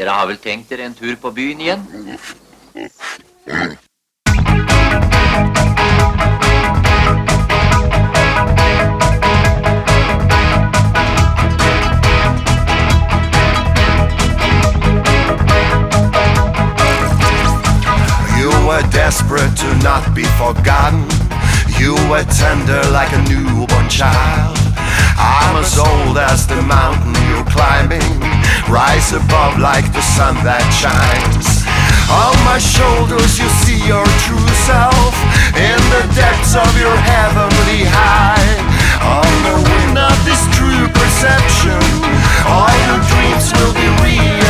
Dere har vel tenkt dere en tur på byen igjen? You were desperate to not be forgotten. You were tender like a newborn child. I'm as old as the mountain you're climbing. Rise above like the sun that shines. On my shoulders you see your true self. In the depths of your heavenly high. On the wind of this true perception, all your dreams will be real.